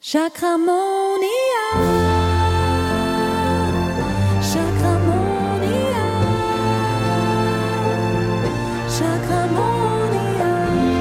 Chakramonia, Chakramonia, Chakramonia.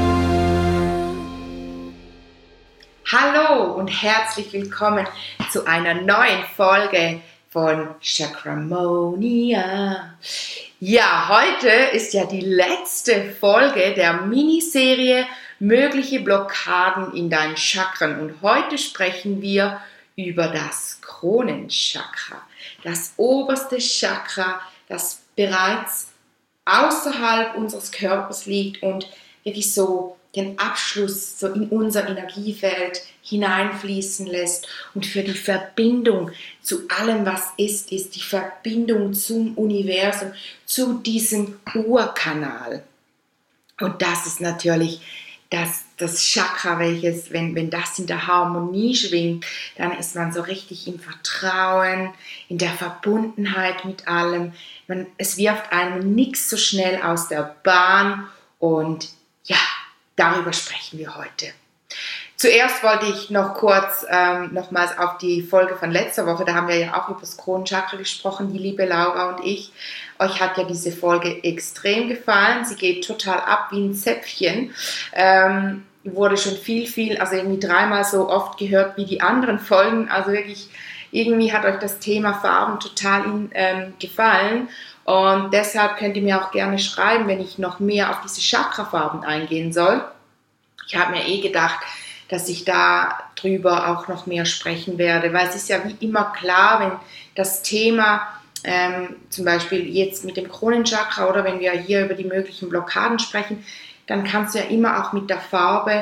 Hallo und herzlich willkommen zu einer neuen Folge von Chakramonia. Ja, heute ist ja die letzte Folge der Miniserie Mögliche Blockaden in deinen Chakren. Und heute sprechen wir über das Kronenchakra, das oberste Chakra, das bereits außerhalb unseres Körpers liegt und wirklich so den Abschluss so in unser Energiefeld hineinfließen lässt und für die Verbindung zu allem, was ist die Verbindung zum Universum, zu diesem Urkanal. Und das ist natürlich das Chakra, welches, wenn das in der Harmonie schwingt, dann ist man so richtig im Vertrauen, in der Verbundenheit mit allem. Es wirft einem nichts so schnell aus der Bahn und ja, darüber sprechen wir heute. Zuerst wollte ich noch kurz nochmals auf die Folge von letzter Woche, da haben wir ja auch über das Kronenchakra gesprochen, die liebe Laura und ich. Euch hat ja diese Folge extrem gefallen, sie geht total ab wie ein Zäpfchen. Wurde schon also irgendwie 3-mal so oft gehört wie die anderen Folgen, also wirklich, irgendwie hat euch das Thema Farben total gefallen. Und deshalb könnt ihr mir auch gerne schreiben, wenn ich noch mehr auf diese Chakrafarben eingehen soll. Ich habe mir gedacht, dass ich da drüber auch noch mehr sprechen werde, weil es ist ja wie immer klar, wenn das Thema zum Beispiel jetzt mit dem Kronenchakra oder wenn wir hier über die möglichen Blockaden sprechen, dann kannst du ja immer auch mit der Farbe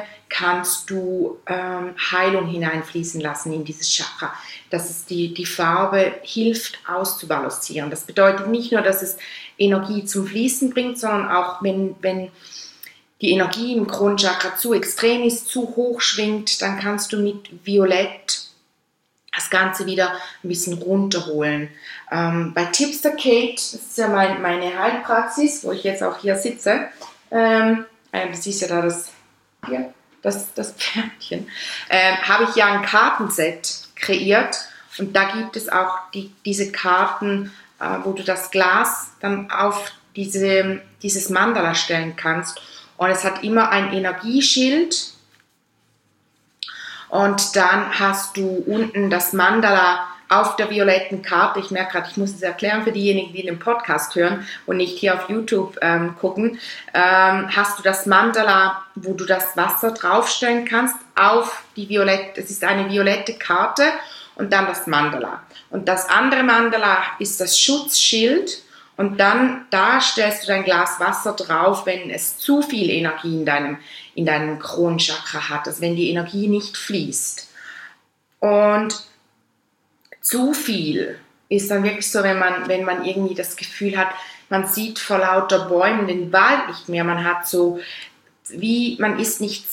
Heilung hineinfließen lassen in dieses Chakra. Dass es die Farbe hilft auszubalancieren. Das bedeutet nicht nur, dass es Energie zum Fließen bringt, sondern auch wenn die Energie im Kronenchakra zu extrem ist, zu hoch schwingt, dann kannst du mit Violett das Ganze wieder ein bisschen runterholen. Bei Tipster Kate, das ist ja meine Heilpraxis, wo ich jetzt auch hier sitze, das ist ja da das Pferdchen, habe ich ja ein Kartenset kreiert und da gibt es auch diese Karten, wo du das Glas dann auf dieses Mandala stellen kannst. Und es hat immer ein Energieschild und dann hast du unten das Mandala auf der violetten Karte. Ich merke gerade, ich muss es erklären für diejenigen, die den Podcast hören und nicht hier auf YouTube gucken. Hast du das Mandala, wo du das Wasser draufstellen kannst auf die violette, es ist eine violette Karte und dann das Mandala. Und das andere Mandala ist das Schutzschild. Und dann, da stellst du dein Glas Wasser drauf, wenn es zu viel Energie in deinem Kronenchakra hat, also wenn die Energie nicht fließt. Und zu viel ist dann wirklich so, wenn man irgendwie das Gefühl hat, man sieht vor lauter Bäumen den Wald nicht mehr, man ist wie nicht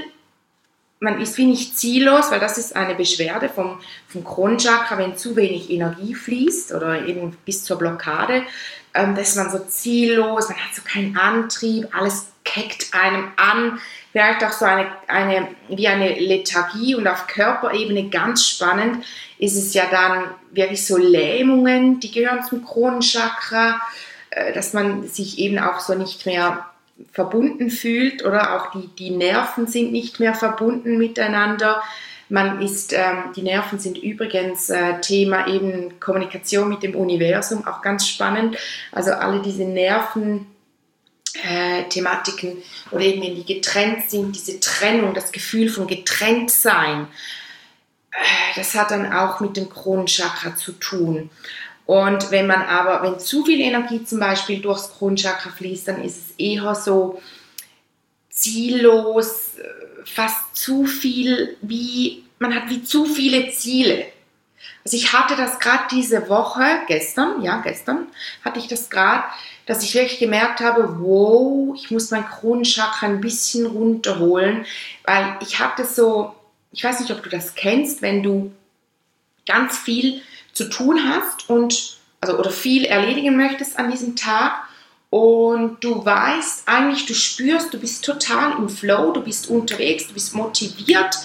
ziellos, weil das ist eine Beschwerde vom Kronenchakra, wenn zu wenig Energie fließt oder eben bis zur Blockade, da ist man so ziellos, man hat so keinen Antrieb, alles keckt einem an, vielleicht auch so eine Lethargie und auf Körperebene ganz spannend ist es ja dann wirklich so Lähmungen, die gehören zum Kronenchakra, dass man sich eben auch so nicht mehr verbunden fühlt oder auch die Nerven sind nicht mehr verbunden miteinander. Die Nerven sind übrigens Thema eben Kommunikation mit dem Universum, auch ganz spannend. Also alle diese Nerven-Thematiken oder eben wenn die getrennt sind, diese Trennung, das Gefühl von Getrenntsein, das hat dann auch mit dem Kronenchakra zu tun. Und wenn zu viel Energie zum Beispiel durchs Kronenchakra fließt, dann ist es eher so ziellos, fast zu viel, man hat wie zu viele Ziele. Also ich hatte das gerade diese Woche, gestern hatte ich das gerade, dass ich wirklich gemerkt habe, wow, ich muss mein Kronenchakra ein bisschen runterholen, weil ich hatte so, ich weiß nicht, ob du das kennst, wenn du ganz viel zu tun hast oder viel erledigen möchtest an diesem Tag und du weißt eigentlich, du spürst, du bist total im Flow, du bist unterwegs, du bist motiviert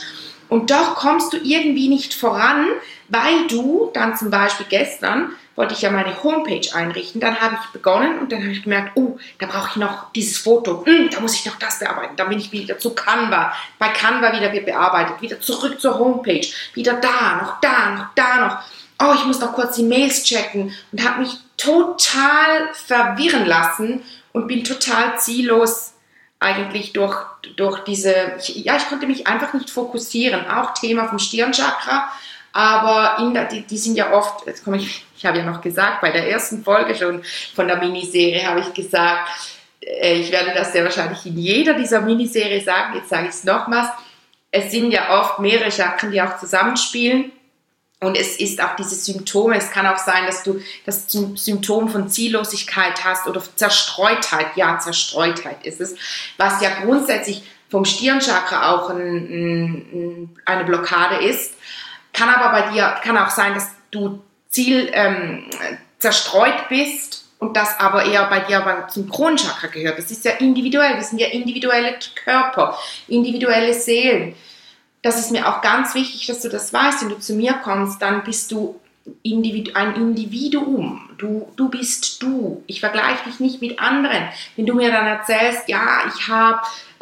Und doch kommst du irgendwie nicht voran, weil du dann zum Beispiel gestern wollte ich ja meine Homepage einrichten, dann habe ich begonnen und dann habe ich gemerkt, oh, da brauche ich noch dieses Foto, da muss ich noch das bearbeiten, dann bin ich wieder zu Canva, bei Canva wieder bearbeitet, wieder zurück zur Homepage, wieder da, noch, oh, ich muss noch kurz die Mails checken und habe mich total verwirren lassen und bin total ziellos eigentlich durch diese, ich konnte mich einfach nicht fokussieren, auch Thema vom Stirnchakra, aber die sind ja oft, ich habe ja noch gesagt, bei der ersten Folge schon von der Miniserie habe ich gesagt, ich werde das sehr wahrscheinlich in jeder dieser Miniserie sagen, jetzt sage ich es nochmals, es sind ja oft mehrere Chakren, die auch zusammenspielen. Und es ist auch diese Symptome, es kann auch sein, dass du das Symptom von Ziellosigkeit hast oder Zerstreutheit, ja, Zerstreutheit ist es, was ja grundsätzlich vom Stirnchakra auch eine Blockade ist, kann aber bei dir, kann auch sein, dass du zerstreut bist und das aber eher bei dir zum Kronenchakra gehört. Das ist ja individuell, wir sind ja individuelle Körper, individuelle Seelen. Das ist mir auch ganz wichtig, dass du das weißt. Wenn du zu mir kommst, dann bist du ein Individuum. Du bist du. Ich vergleiche dich nicht mit anderen. Wenn du mir dann erzählst, ja, ich habe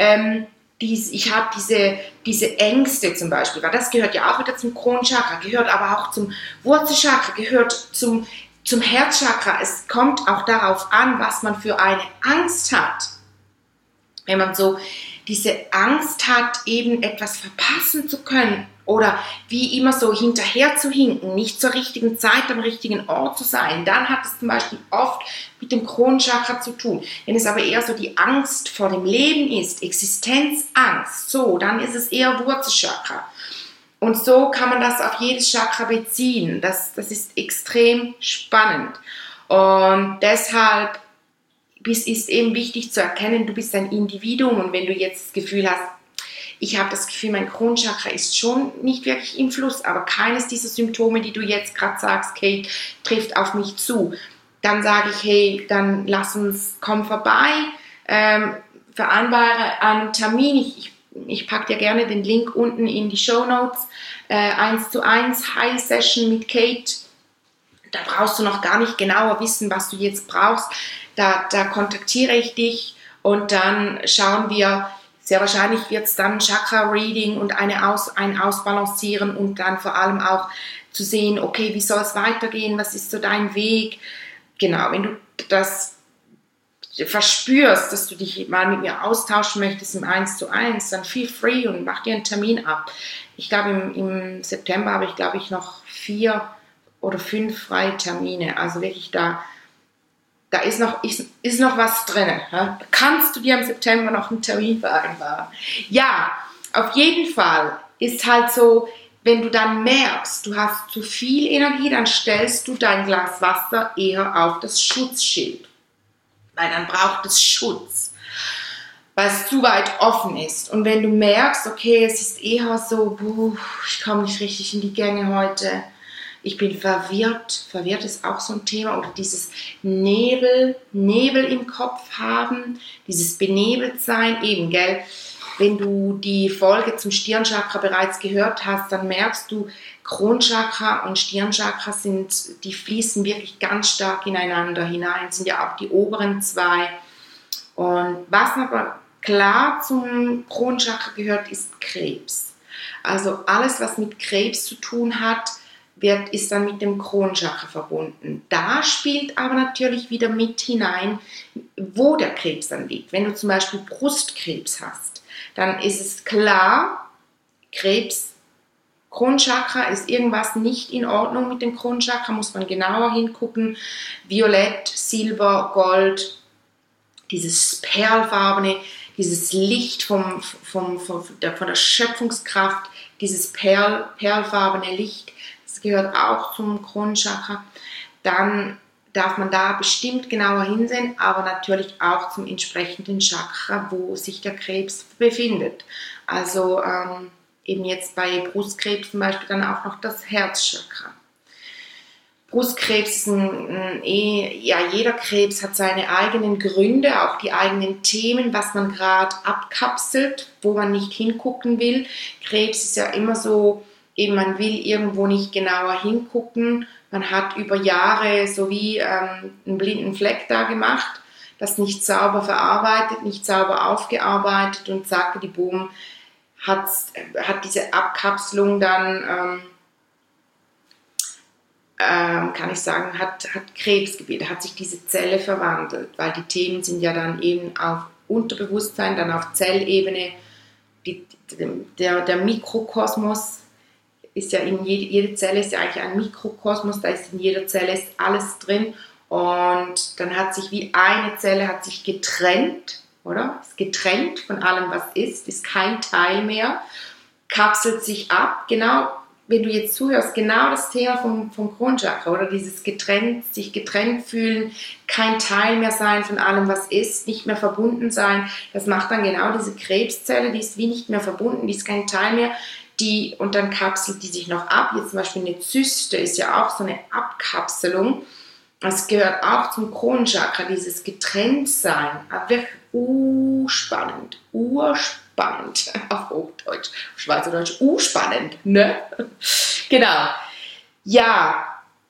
diese Ängste zum Beispiel, weil das gehört ja auch wieder zum Kronenchakra, gehört aber auch zum Wurzelchakra, gehört zum Herzchakra. Es kommt auch darauf an, was man für eine Angst hat. Wenn man so diese Angst hat, eben etwas verpassen zu können oder wie immer so hinterher zu hinken, nicht zur richtigen Zeit am richtigen Ort zu sein, dann hat es zum Beispiel oft mit dem Kronenchakra zu tun. Wenn es aber eher so die Angst vor dem Leben ist, Existenzangst, so, dann ist es eher Wurzelchakra. Und so kann man das auf jedes Chakra beziehen. Das ist extrem spannend. Und deshalb ist eben wichtig zu erkennen, du bist ein Individuum und wenn du jetzt das Gefühl hast, ich habe das Gefühl, mein Kronenchakra ist schon nicht wirklich im Fluss, aber keines dieser Symptome, die du jetzt gerade sagst, Kate, trifft auf mich zu, dann sage ich, hey, dann komm vorbei, vereinbare einen Termin, ich packe dir gerne den Link unten in die Shownotes, 1:1 Heil-Session mit Kate, da brauchst du noch gar nicht genauer wissen, was du jetzt brauchst. Da kontaktiere ich dich und dann schauen wir, sehr wahrscheinlich wird es dann Chakra-Reading und ein Ausbalancieren und dann vor allem auch zu sehen, okay, wie soll es weitergehen, was ist so dein Weg. Genau, wenn du das verspürst, dass du dich mal mit mir austauschen möchtest im 1:1, dann feel free und mach dir einen Termin ab. Ich glaube, im September habe ich, glaube ich, noch 4 oder 5 freie Termine, also wirklich da ist noch was drin. Da kannst du dir im September noch einen Termin vereinbaren. Ja, auf jeden Fall ist halt so, wenn du dann merkst, du hast zu viel Energie, dann stellst du dein Glas Wasser eher auf das Schutzschild. Weil dann braucht es Schutz, weil es zu weit offen ist. Und wenn du merkst, okay, es ist eher so, ich komme nicht richtig in die Gänge heute, ich bin verwirrt ist auch so ein Thema, oder dieses Nebel im Kopf haben, dieses Benebeltsein, eben, gell, wenn du die Folge zum Stirnchakra bereits gehört hast, dann merkst du, Kronchakra und Stirnchakra die fließen wirklich ganz stark ineinander hinein, sind ja auch die oberen 2. Und was aber klar zum Kronchakra gehört, ist Krebs. Also alles, was mit Krebs zu tun hat, ist dann mit dem Kronenchakra verbunden. Da spielt aber natürlich wieder mit hinein, wo der Krebs dann liegt. Wenn du zum Beispiel Brustkrebs hast, dann ist es klar, Kronenchakra ist irgendwas nicht in Ordnung mit dem Kronenchakra, muss man genauer hingucken. Violett, Silber, Gold, dieses perlfarbene, dieses Licht von der Schöpfungskraft, dieses perlfarbene Licht, das gehört auch zum Kronenchakra. Dann darf man da bestimmt genauer hinsehen, aber natürlich auch zum entsprechenden Chakra, wo sich der Krebs befindet. Also eben jetzt bei Brustkrebs zum Beispiel dann auch noch das Herzchakra. Brustkrebs ist jeder Krebs hat seine eigenen Gründe, auch die eigenen Themen, was man gerade abkapselt, wo man nicht hingucken will. Krebs ist ja immer so, eben man will irgendwo nicht genauer hingucken. Man hat über Jahre so wie einen blinden Fleck da gemacht, das nicht sauber verarbeitet, nicht sauber aufgearbeitet und zack, die Boom hat diese Abkapselung dann kann ich sagen, hat Krebsgebiet, hat sich diese Zelle verwandelt, weil die Themen sind ja dann eben auf Unterbewusstsein, dann auf Zellebene, der Mikrokosmos ist ja jede Zelle ist ja eigentlich ein Mikrokosmos, da ist in jeder Zelle ist alles drin und dann hat sich wie eine Zelle hat sich getrennt, oder? Ist getrennt von allem, was ist kein Teil mehr, kapselt sich ab, genau. Wenn du jetzt zuhörst, genau das Thema vom Kronchakra, oder dieses sich getrennt fühlen, kein Teil mehr sein von allem, was ist, nicht mehr verbunden sein, das macht dann genau diese Krebszelle, die ist wie nicht mehr verbunden, die ist kein Teil mehr, und dann kapselt die sich noch ab. Jetzt zum Beispiel eine Zyste ist ja auch so eine Abkapselung, das gehört auch zum Kronchakra, dieses Getrenntsein, wirklich urspannend, urspannend, auf Hochdeutsch, Schweizerdeutsch, urspannend, ne? Genau, ja,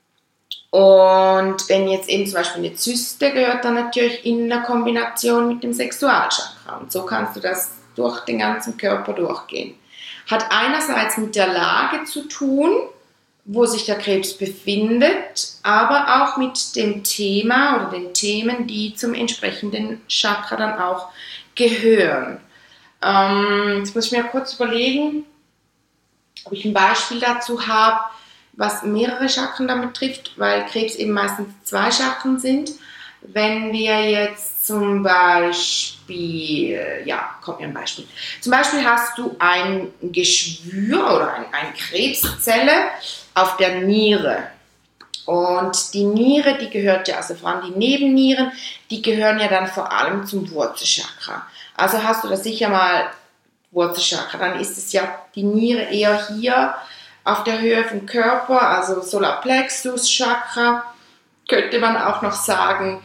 und wenn jetzt eben zum Beispiel eine Zyste gehört dann natürlich in der Kombination mit dem Sexualchakra und so kannst du das durch den ganzen Körper durchgehen. Hat einerseits mit der Lage zu tun, wo sich der Krebs befindet, aber auch mit dem Thema oder den Themen, die zum entsprechenden Chakra dann auch gehören. Jetzt muss ich mir kurz überlegen, ob ich ein Beispiel dazu habe, was mehrere Chakren damit trifft, weil Krebs eben meistens 2 Chakren sind. Wenn wir jetzt zum Beispiel, kommt mir ein Beispiel. Zum Beispiel hast du ein Geschwür oder eine Krebszelle auf der Niere. Und die Niere, die gehört ja, also vor allem die Nebennieren, die gehören ja dann vor allem zum Wurzelchakra. Also hast du da sicher mal Wurzelchakra, dann ist es ja die Niere eher hier auf der Höhe vom Körper, also Solarplexus Chakra, könnte man auch noch sagen,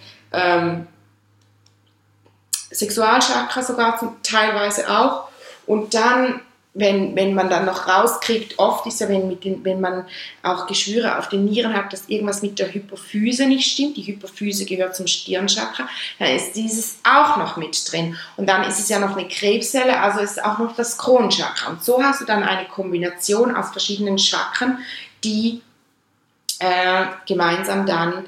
Sexualchakra sogar teilweise auch. Und dann, wenn man dann noch rauskriegt, oft ist ja, wenn man auch Geschwüre auf den Nieren hat, dass irgendwas mit der Hypophyse nicht stimmt. Die Hypophyse gehört zum Stirnchakra, dann ist dieses auch noch mit drin. Und dann ist es ja noch eine Krebszelle, also ist auch noch das Kronchakra. Und so hast du dann eine Kombination aus verschiedenen Chakren, die gemeinsam dann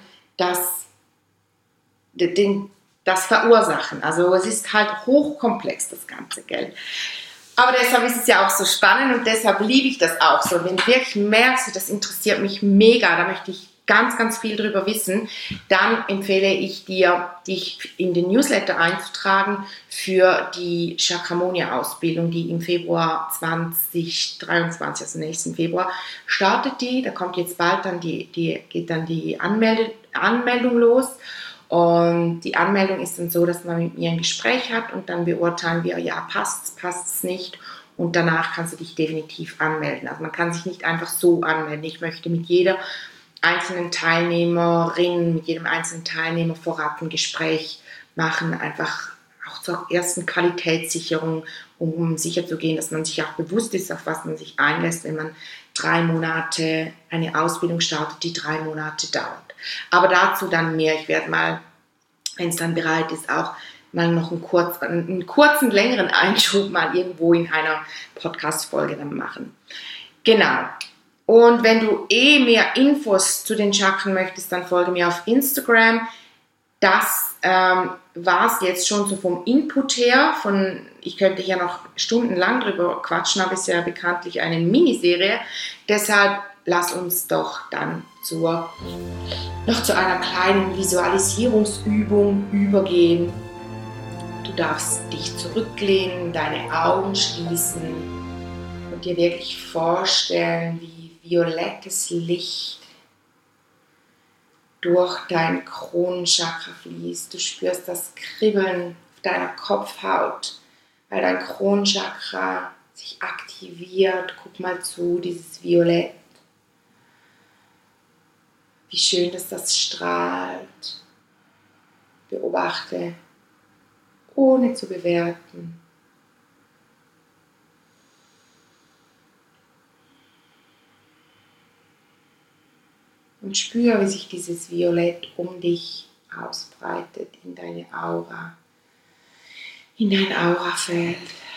das verursachen. Also es ist halt hochkomplex, das Ganze, gell? Aber deshalb ist es ja auch so spannend und deshalb liebe ich das auch so. Und wenn du wirklich merkst, das interessiert mich mega, da möchte ich ganz, ganz viel drüber wissen, dann empfehle ich dir, dich in den Newsletter einzutragen für die Chakramonia-Ausbildung, die im Februar 2023, also nächsten Februar, startet die. Da kommt jetzt bald dann geht dann die Anmeldung los. Und die Anmeldung ist dann so, dass man mit mir ein Gespräch hat und dann beurteilen wir, ja, passt es nicht. Und danach kannst du dich definitiv anmelden. Also man kann sich nicht einfach so anmelden. Ich möchte mit jeder einzelnen Teilnehmerin, mit jedem einzelnen Teilnehmer vorab ein Gespräch machen, einfach auch zur ersten Qualitätssicherung, um sicherzugehen, dass man sich auch bewusst ist, auf was man sich einlässt, wenn man 3 Monate eine Ausbildung startet, die 3 Monate dauert. Aber dazu dann mehr. Ich werde mal, wenn es dann bereit ist, auch mal noch einen kurzen, längeren Einschub mal irgendwo in einer Podcast-Folge dann machen. Genau. Und wenn du mehr Infos zu den Chakren möchtest, dann folge mir auf Instagram. Das war es jetzt schon so vom Input her. Ich könnte hier noch stundenlang drüber quatschen, aber es ist ja bekanntlich eine Miniserie. Deshalb lass uns doch dann noch zu einer kleinen Visualisierungsübung übergehen. Du darfst dich zurücklehnen, deine Augen schließen und dir wirklich vorstellen, wie violettes Licht durch dein Kronenchakra fließt. Du spürst das Kribbeln auf deiner Kopfhaut, weil dein Kronenchakra sich aktiviert. Guck mal zu, dieses Violett. wie schön, dass das strahlt. Beobachte, ohne zu bewerten. Und spüre, wie sich dieses Violett um dich ausbreitet in deine Aura, in dein Aurafeld.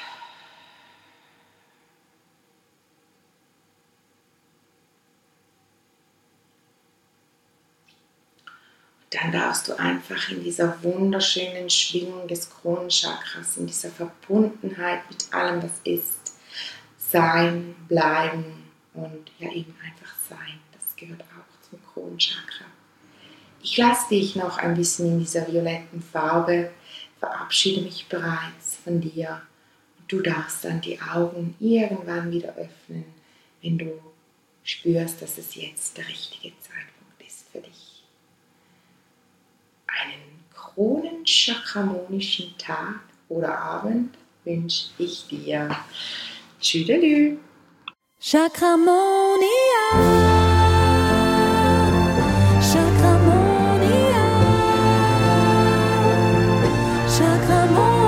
Dann darfst du einfach in dieser wunderschönen Schwingung des Kronenchakras, in dieser Verbundenheit mit allem, was ist, sein, bleiben und ja eben einfach sein. Das gehört auch zum Kronenchakra. Ich lasse dich noch ein bisschen in dieser violetten Farbe, verabschiede mich bereits von dir. Und du darfst dann die Augen irgendwann wieder öffnen, wenn du spürst, dass es jetzt der richtige Zeitpunkt ist für dich. Einen kronenchakramonischen Tag oder Abend wünsche ich dir. Tschüdelü. Chakramonia, Chakramonia, Chakramonia.